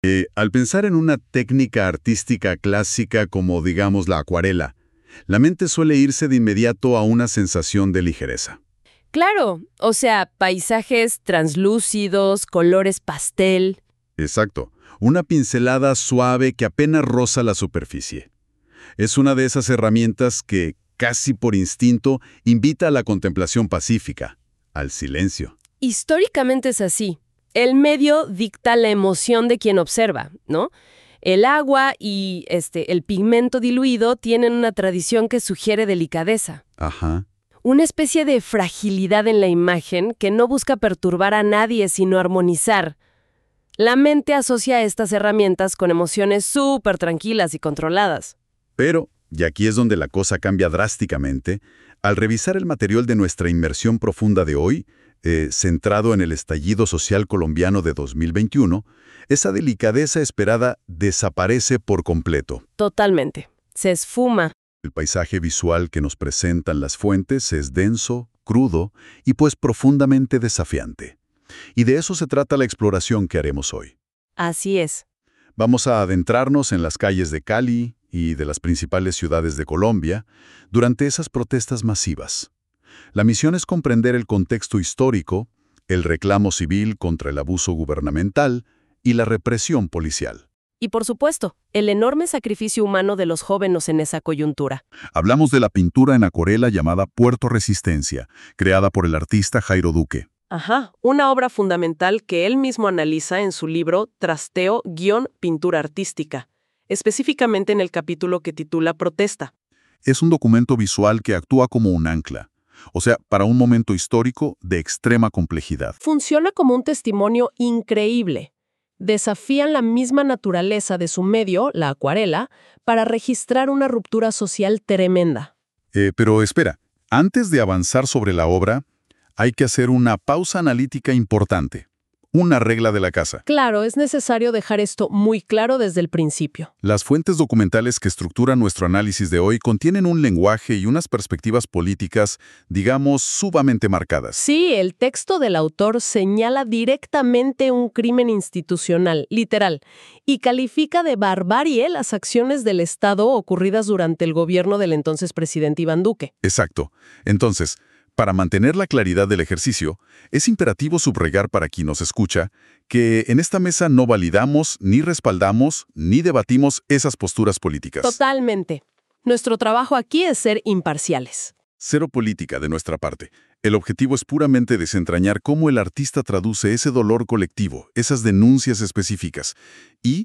Al pensar en una técnica artística clásica como, digamos, la acuarela, la mente suele irse de inmediato a una sensación de ligereza. Claro, o sea, paisajes translúcidos, colores pastel. Exacto, una pincelada suave que apenas roza la superficie. Es una de esas herramientas que, casi por instinto, invita a la contemplación pacífica, al silencio. Históricamente es así. El medio dicta la emoción de quien observa, ¿no? El agua y el pigmento diluido tienen una tradición que sugiere delicadeza. Ajá. Una especie de fragilidad en la imagen que no busca perturbar a nadie sino armonizar. La mente asocia estas herramientas con emociones súper tranquilas y controladas. Pero, y aquí es donde la cosa cambia drásticamente, al revisar el material de nuestra inmersión profunda de hoy, centrado en el estallido social colombiano de 2021, esa delicadeza esperada desaparece por completo. Totalmente. Se esfuma. El paisaje visual que nos presentan las fuentes es denso, crudo y pues profundamente desafiante. Y de eso se trata la exploración que haremos hoy. Así es. Vamos a adentrarnos en las calles de Cali y de las principales ciudades de Colombia durante esas protestas masivas. La misión es comprender el contexto histórico, el reclamo civil contra el abuso gubernamental y la represión policial. Y por supuesto, el enorme sacrificio humano de los jóvenes en esa coyuntura. Hablamos de la pintura en acuarela llamada Puerto Resistencia, creada por el artista Jairo Duque. Ajá, una obra fundamental que él mismo analiza en su libro Trasteo-Pintura Artística, específicamente en el capítulo que titula Protesta. Es un documento visual que actúa como un ancla, o sea, para un momento histórico de extrema complejidad. Funciona como un testimonio increíble. Desafían la misma naturaleza de su medio, la acuarela, para registrar una ruptura social tremenda. Pero espera, antes de avanzar sobre la obra, hay que hacer una pausa analítica importante. Una regla de la casa. Claro, es necesario dejar esto muy claro desde el principio. Las fuentes documentales que estructuran nuestro análisis de hoy contienen un lenguaje y unas perspectivas políticas, digamos, sumamente marcadas. Sí, el texto del autor señala directamente un crimen institucional, literal, y califica de barbarie las acciones del Estado ocurridas durante el gobierno del entonces presidente Iván Duque. Exacto. Entonces, para mantener la claridad del ejercicio, es imperativo subrayar para quien nos escucha que en esta mesa no validamos, ni respaldamos, ni debatimos esas posturas políticas. Totalmente. Nuestro trabajo aquí es ser imparciales. Cero política de nuestra parte. El objetivo es puramente desentrañar cómo el artista traduce ese dolor colectivo, esas denuncias específicas, y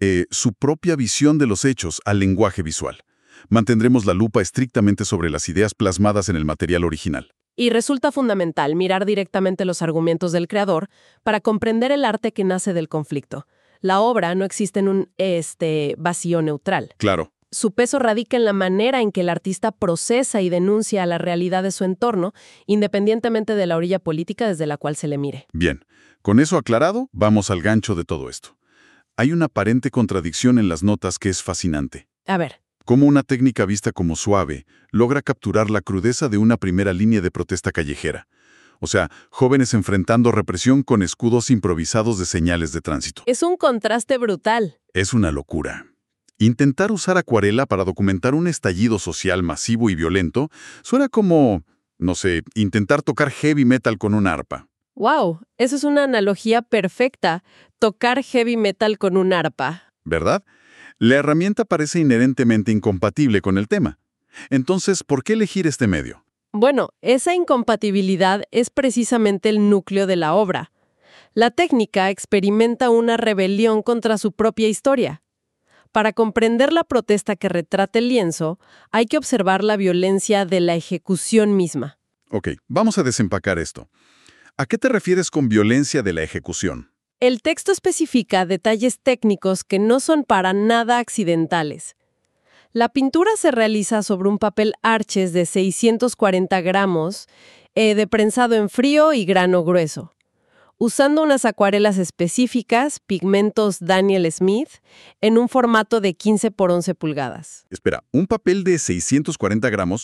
su propia visión de los hechos al lenguaje visual. Mantendremos la lupa estrictamente sobre las ideas plasmadas en el material original. Y resulta fundamental mirar directamente los argumentos del creador para comprender el arte que nace del conflicto. La obra no existe en un vacío neutral. Claro. Su peso radica en la manera en que el artista procesa y denuncia la realidad de su entorno, independientemente de la orilla política desde la cual se le mire. Bien, con eso aclarado, vamos al gancho de todo esto. Hay una aparente contradicción en las notas que es fascinante. A ver. Cómo una técnica vista como suave logra capturar la crudeza de una primera línea de protesta callejera. O sea, jóvenes enfrentando represión con escudos improvisados de señales de tránsito. Es un contraste brutal. Es una locura. Intentar usar acuarela para documentar un estallido social masivo y violento suena como, no sé, intentar tocar heavy metal con un arpa. ¡Wow! Esa es una analogía perfecta. Tocar heavy metal con un arpa. ¿Verdad? La herramienta parece inherentemente incompatible con el tema. Entonces, ¿por qué elegir este medio? Bueno, esa incompatibilidad es precisamente el núcleo de la obra. La técnica experimenta una rebelión contra su propia historia. Para comprender la protesta que retrata el lienzo, hay que observar la violencia de la ejecución misma. Ok, vamos a desempacar esto. ¿A qué te refieres con violencia de la ejecución? El texto especifica detalles técnicos que no son para nada accidentales. La pintura se realiza sobre un papel Arches de 640 gramos de prensado en frío y grano grueso, usando unas acuarelas específicas, pigmentos Daniel Smith, en un formato de 15 por 11 pulgadas. Espera, un papel de 640 gramos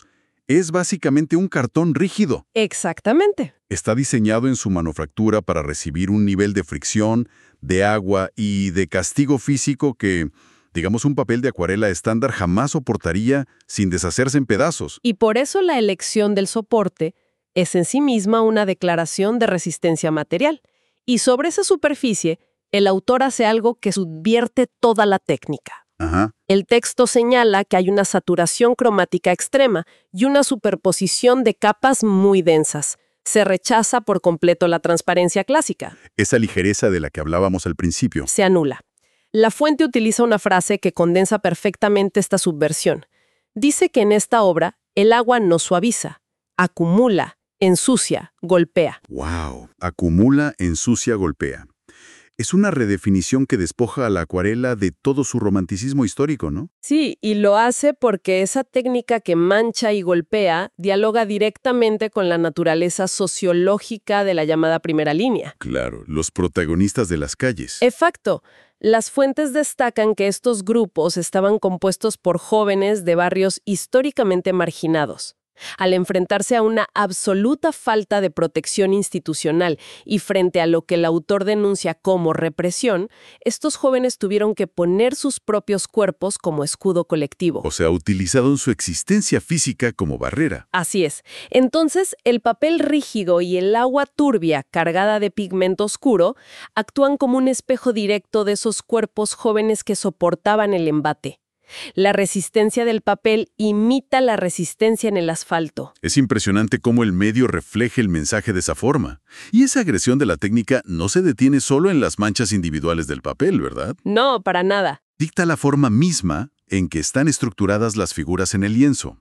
Es básicamente un cartón rígido. Exactamente. Está diseñado en su manufactura para recibir un nivel de fricción, de agua y de castigo físico que, digamos, un papel de acuarela estándar jamás soportaría sin deshacerse en pedazos. Y por eso la elección del soporte es en sí misma una declaración de resistencia material. Y sobre esa superficie, el autor hace algo que subvierte toda la técnica. Ajá. El texto señala que hay una saturación cromática extrema y una superposición de capas muy densas. Se rechaza por completo la transparencia clásica. Esa ligereza de la que hablábamos al principio. Se anula. La fuente utiliza una frase que condensa perfectamente esta subversión. Dice que en esta obra el agua no suaviza, acumula, ensucia, golpea. ¡Wow! Acumula, ensucia, golpea. Es una redefinición que despoja a la acuarela de todo su romanticismo histórico, ¿no? Sí, y lo hace porque esa técnica que mancha y golpea dialoga directamente con la naturaleza sociológica de la llamada primera línea. Claro, los protagonistas de las calles. Exacto. Las fuentes destacan que estos grupos estaban compuestos por jóvenes de barrios históricamente marginados. Al enfrentarse a una absoluta falta de protección institucional y frente a lo que el autor denuncia como represión, estos jóvenes tuvieron que poner sus propios cuerpos como escudo colectivo. O sea, utilizaron su existencia física como barrera. Así es. Entonces, el papel rígido y el agua turbia cargada de pigmento oscuro actúan como un espejo directo de esos cuerpos jóvenes que soportaban el embate. La resistencia del papel imita la resistencia en el asfalto. Es impresionante cómo el medio refleja el mensaje de esa forma. Y esa agresión de la técnica no se detiene solo en las manchas individuales del papel, ¿verdad? No, para nada. Dicta la forma misma en que están estructuradas las figuras en el lienzo.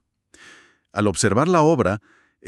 Al observar la obra,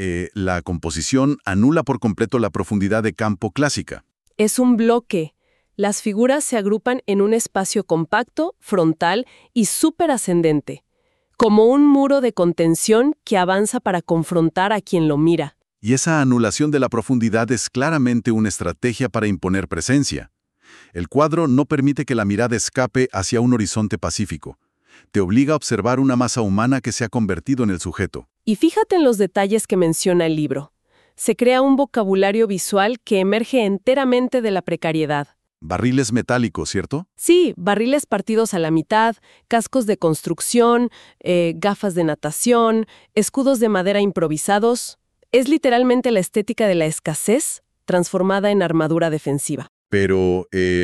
la composición anula por completo la profundidad de campo clásica. Es un bloque. Las figuras se agrupan en un espacio compacto, frontal y superascendente, como un muro de contención que avanza para confrontar a quien lo mira. Y esa anulación de la profundidad es claramente una estrategia para imponer presencia. El cuadro no permite que la mirada escape hacia un horizonte pacífico. Te obliga a observar una masa humana que se ha convertido en el sujeto. Y fíjate en los detalles que menciona el libro. Se crea un vocabulario visual que emerge enteramente de la precariedad. Barriles metálicos, ¿cierto? Sí, barriles partidos a la mitad, cascos de construcción, gafas de natación, escudos de madera improvisados. Es literalmente la estética de la escasez transformada en armadura defensiva. Pero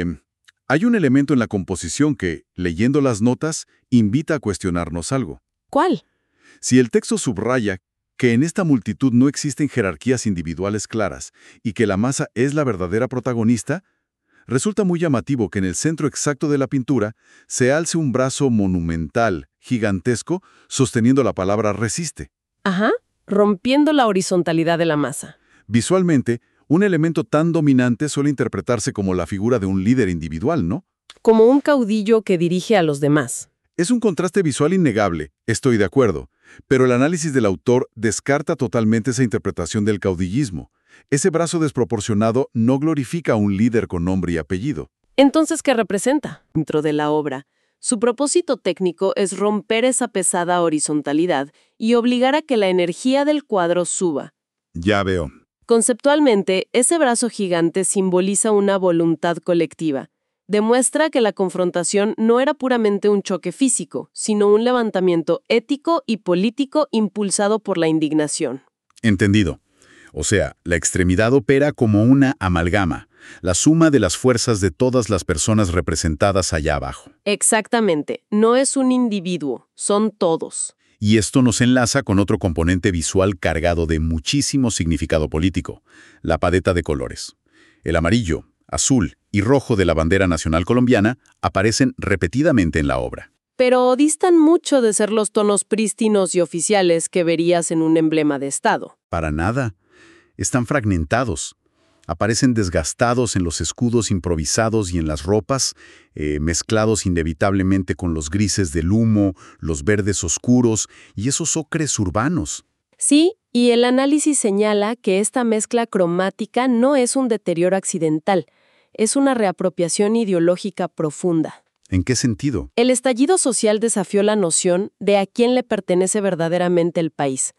hay un elemento en la composición que, leyendo las notas, invita a cuestionarnos algo. ¿Cuál? Si el texto subraya que en esta multitud no existen jerarquías individuales claras y que la masa es la verdadera protagonista, resulta muy llamativo que en el centro exacto de la pintura se alce un brazo monumental, gigantesco, sosteniendo la palabra resiste. Ajá, rompiendo la horizontalidad de la masa. Visualmente, un elemento tan dominante suele interpretarse como la figura de un líder individual, ¿no? Como un caudillo que dirige a los demás. Es un contraste visual innegable, estoy de acuerdo, pero el análisis del autor descarta totalmente esa interpretación del caudillismo. Ese brazo desproporcionado no glorifica a un líder con nombre y apellido. Entonces, ¿qué representa? Dentro de la obra, su propósito técnico es romper esa pesada horizontalidad y obligar a que la energía del cuadro suba. Ya veo. Conceptualmente, ese brazo gigante simboliza una voluntad colectiva. Demuestra que la confrontación no era puramente un choque físico, sino un levantamiento ético y político impulsado por la indignación. Entendido. O sea, la extremidad opera como una amalgama, la suma de las fuerzas de todas las personas representadas allá abajo. Exactamente. No es un individuo, son todos. Y esto nos enlaza con otro componente visual cargado de muchísimo significado político, la paleta de colores. El amarillo, azul y rojo de la bandera nacional colombiana aparecen repetidamente en la obra. Pero distan mucho de ser los tonos prístinos y oficiales que verías en un emblema de Estado. Para nada. Están fragmentados. Aparecen desgastados en los escudos improvisados y en las ropas, mezclados inevitablemente con los grises del humo, los verdes oscuros y esos ocres urbanos. Sí, y el análisis señala que esta mezcla cromática no es un deterioro accidental, es una reapropiación ideológica profunda. ¿En qué sentido? El estallido social desafió la noción de a quién le pertenece verdaderamente el país.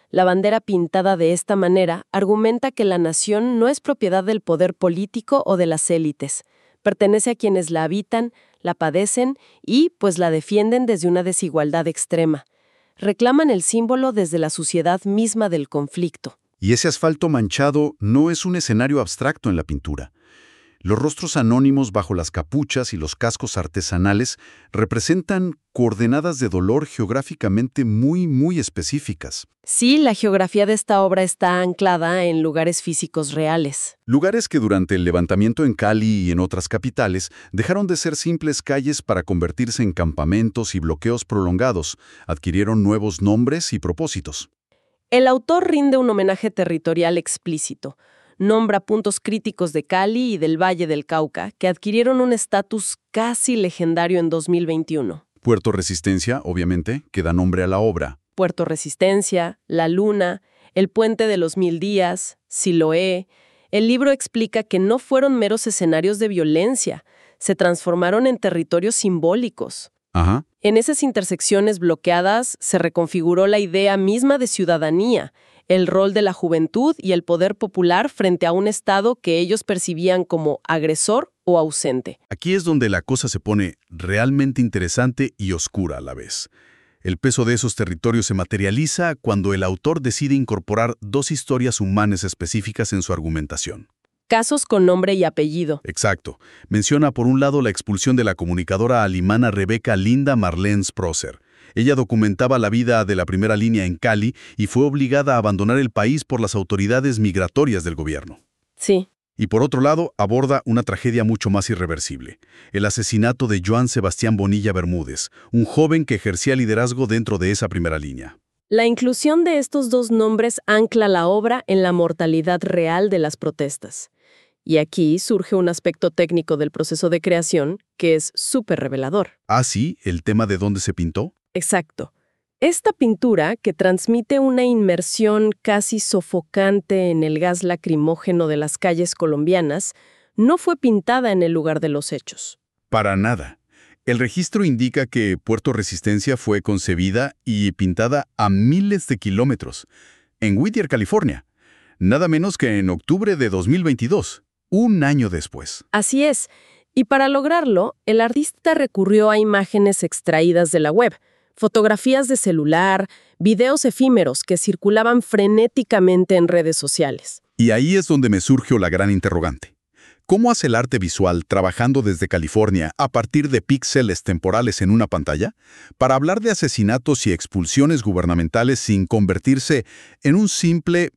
La bandera pintada de esta manera argumenta que la nación no es propiedad del poder político o de las élites. Pertenece a quienes la habitan, la padecen y, pues, la defienden desde una desigualdad extrema. Reclaman el símbolo desde la suciedad misma del conflicto. Y ese asfalto manchado no es un escenario abstracto en la pintura. Los rostros anónimos bajo las capuchas y los cascos artesanales representan coordenadas de dolor geográficamente muy específicas. Sí, la geografía de esta obra está anclada en lugares físicos reales. Lugares que durante el levantamiento en Cali y en otras capitales dejaron de ser simples calles para convertirse en campamentos y bloqueos prolongados, adquirieron nuevos nombres y propósitos. El autor rinde un homenaje territorial explícito. Nombra puntos críticos de Cali y del Valle del Cauca que adquirieron un estatus casi legendario en 2021. Puerto Resistencia, obviamente, que da nombre a la obra. Puerto Resistencia, La Luna, el Puente de los 1000 Días, Siloé. El libro explica que no fueron meros escenarios de violencia, se transformaron en territorios simbólicos. Ajá. En esas intersecciones bloqueadas se reconfiguró la idea misma de ciudadanía, el rol de la juventud y el poder popular frente a un Estado que ellos percibían como agresor o ausente. Aquí es donde la cosa se pone realmente interesante y oscura a la vez. El peso de esos territorios se materializa cuando el autor decide incorporar dos historias humanas específicas en su argumentación. Casos con nombre y apellido. Exacto. Menciona por un lado la expulsión de la comunicadora alemana Rebecca Linda Marlene Sprosser. Ella documentaba la vida de la primera línea en Cali y fue obligada a abandonar el país por las autoridades migratorias del gobierno. Sí. Y por otro lado, aborda una tragedia mucho más irreversible, el asesinato de Joan Sebastián Bonilla Bermúdez, un joven que ejercía liderazgo dentro de esa primera línea. La inclusión de estos dos nombres ancla la obra en la mortalidad real de las protestas. Y aquí surge un aspecto técnico del proceso de creación que es súper revelador. Ah, sí, el tema de dónde se pintó. Exacto. Esta pintura, que transmite una inmersión casi sofocante en el gas lacrimógeno de las calles colombianas, no fue pintada en el lugar de los hechos. Para nada. El registro indica que Puerto Resistencia fue concebida y pintada a miles de kilómetros, en Whittier, California, nada menos que en octubre de 2022, un año después. Así es. Y para lograrlo, el artista recurrió a imágenes extraídas de la web, fotografías de celular, videos efímeros que circulaban frenéticamente en redes sociales. Y ahí es donde me surgió la gran interrogante. ¿Cómo hace el arte visual trabajando desde California a partir de píxeles temporales en una pantalla para hablar de asesinatos y expulsiones gubernamentales sin convertirse en un simple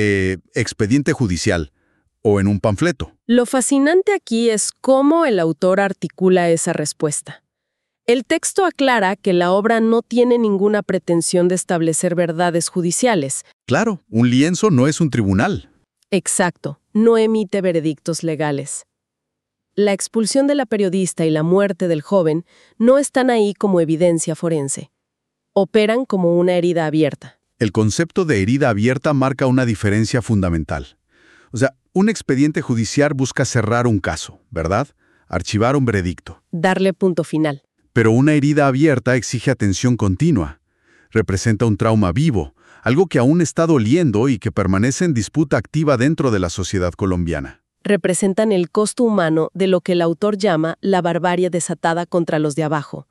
expediente judicial o en un panfleto? Lo fascinante aquí es cómo el autor articula esa respuesta. El texto aclara que la obra no tiene ninguna pretensión de establecer verdades judiciales. Claro, un lienzo no es un tribunal. Exacto, no emite veredictos legales. La expulsión de la periodista y la muerte del joven no están ahí como evidencia forense. Operan como una herida abierta. El concepto de herida abierta marca una diferencia fundamental. O sea, un expediente judicial busca cerrar un caso, ¿verdad? Archivar un veredicto. Darle punto final. Pero una herida abierta exige atención continua. Representa un trauma vivo, algo que aún está doliendo y que permanece en disputa activa dentro de la sociedad colombiana. Representan el costo humano de lo que el autor llama la barbarie desatada contra los de abajo.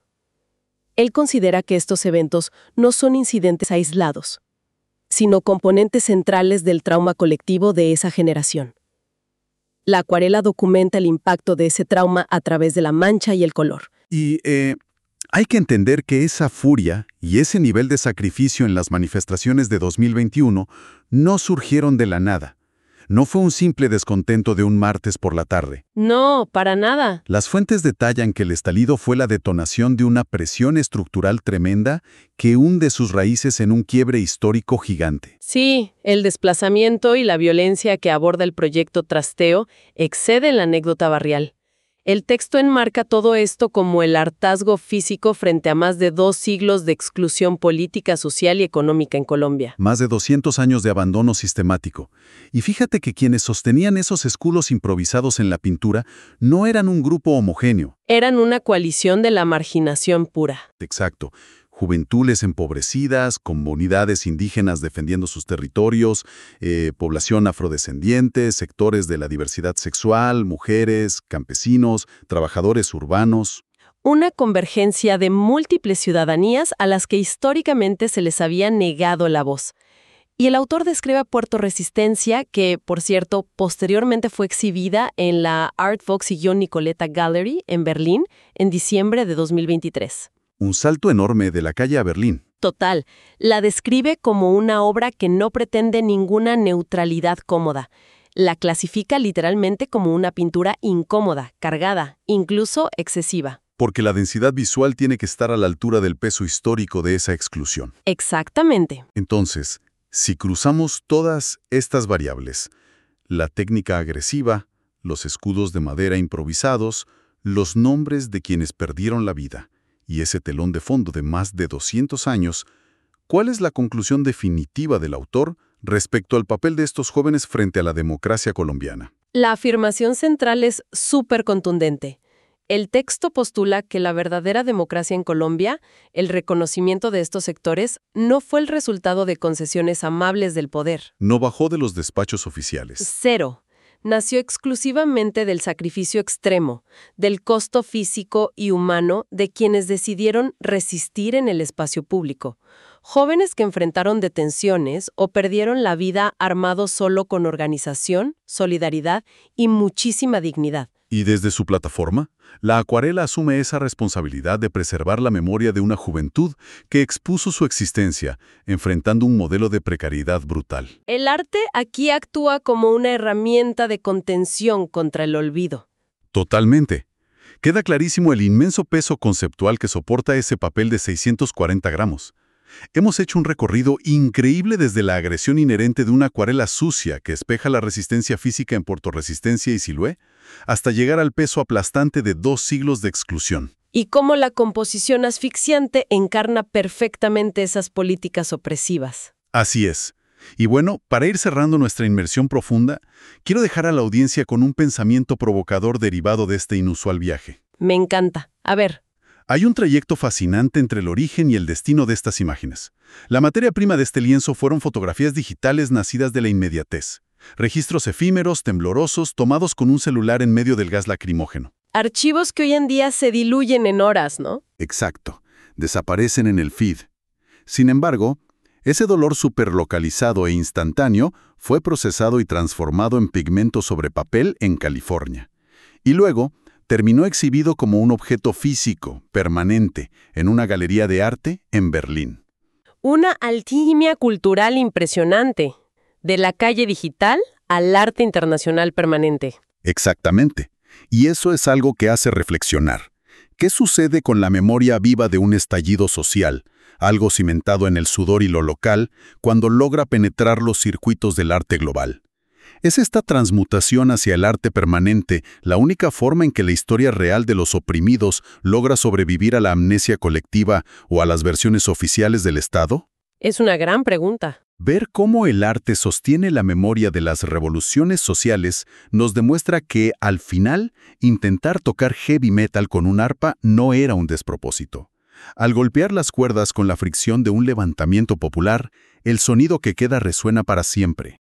Él considera que estos eventos no son incidentes aislados, sino componentes centrales del trauma colectivo de esa generación. La acuarela documenta el impacto de ese trauma a través de la mancha y el color. Y hay que entender que esa furia y ese nivel de sacrificio en las manifestaciones de 2021 no surgieron de la nada. No fue un simple descontento de un martes por la tarde. No, para nada. Las fuentes detallan que el estallido fue la detonación de una presión estructural tremenda que hunde sus raíces en un quiebre histórico gigante. Sí, el desplazamiento y la violencia que aborda el proyecto Trasteo exceden la anécdota barrial. El texto enmarca todo esto como el hartazgo físico frente a más de 2 siglos de exclusión política, social y económica en Colombia. Más de 200 años de abandono sistemático. Y fíjate que quienes sostenían esos escudos improvisados en la pintura no eran un grupo homogéneo. Eran una coalición de la marginación pura. Exacto. juventudes empobrecidas, comunidades indígenas defendiendo sus territorios, población afrodescendiente, sectores de la diversidad sexual, mujeres, campesinos, trabajadores urbanos. Una convergencia de múltiples ciudadanías a las que históricamente se les había negado la voz. Y el autor describe a Puerto Resistencia, que, por cierto, posteriormente fue exhibida en la Art Fox-Nicoleta Gallery en Berlín en diciembre de 2023. Un salto enorme de la calle a Berlín. Total, la describe como una obra que no pretende ninguna neutralidad cómoda. La clasifica literalmente como una pintura incómoda, cargada, incluso excesiva. Porque la densidad visual tiene que estar a la altura del peso histórico de esa exclusión. Exactamente. Entonces, si cruzamos todas estas variables, la técnica agresiva, los escudos de madera improvisados, los nombres de quienes perdieron la vida y ese telón de fondo de más de 200 años, ¿cuál es la conclusión definitiva del autor respecto al papel de estos jóvenes frente a la democracia colombiana? La afirmación central es súper contundente. El texto postula que la verdadera democracia en Colombia, el reconocimiento de estos sectores, no fue el resultado de concesiones amables del poder. No bajó de los despachos oficiales. Cero. Nació exclusivamente del sacrificio extremo, del costo físico y humano de quienes decidieron resistir en el espacio público. Jóvenes que enfrentaron detenciones o perdieron la vida armados solo con organización, solidaridad y muchísima dignidad. Y desde su plataforma, la acuarela asume esa responsabilidad de preservar la memoria de una juventud que expuso su existencia, enfrentando un modelo de precariedad brutal. El arte aquí actúa como una herramienta de contención contra el olvido. Totalmente. Queda clarísimo el inmenso peso conceptual que soporta ese papel de 640 gramos. Hemos hecho un recorrido increíble desde la agresión inherente de una acuarela sucia que espeja la resistencia física en Puerto Resistencia y Siloé, hasta llegar al peso aplastante de 2 siglos de exclusión. Y cómo la composición asfixiante encarna perfectamente esas políticas opresivas. Así es. Y bueno, para ir cerrando nuestra inmersión profunda, quiero dejar a la audiencia con un pensamiento provocador derivado de este inusual viaje. Me encanta. A ver. Hay un trayecto fascinante entre el origen y el destino de estas imágenes. La materia prima de este lienzo fueron fotografías digitales nacidas de la inmediatez. Registros efímeros, temblorosos, tomados con un celular en medio del gas lacrimógeno. Archivos que hoy en día se diluyen en horas, ¿no? Exacto. Desaparecen en el feed. Sin embargo, ese dolor superlocalizado e instantáneo fue procesado y transformado en pigmento sobre papel en California. Y luego, terminó exhibido como un objeto físico, permanente, en una galería de arte en Berlín. Una alquimia cultural impresionante. De la calle digital al arte internacional permanente. Exactamente. Y eso es algo que hace reflexionar. ¿Qué sucede con la memoria viva de un estallido social, algo cimentado en el sudor y lo local, cuando logra penetrar los circuitos del arte global? ¿Es esta transmutación hacia el arte permanente la única forma en que la historia real de los oprimidos logra sobrevivir a la amnesia colectiva o a las versiones oficiales del Estado? Es una gran pregunta. Ver cómo el arte sostiene la memoria de las revoluciones sociales nos demuestra que, al final, intentar tocar heavy metal con un arpa no era un despropósito. Al golpear las cuerdas con la fricción de un levantamiento popular, el sonido que queda resuena para siempre.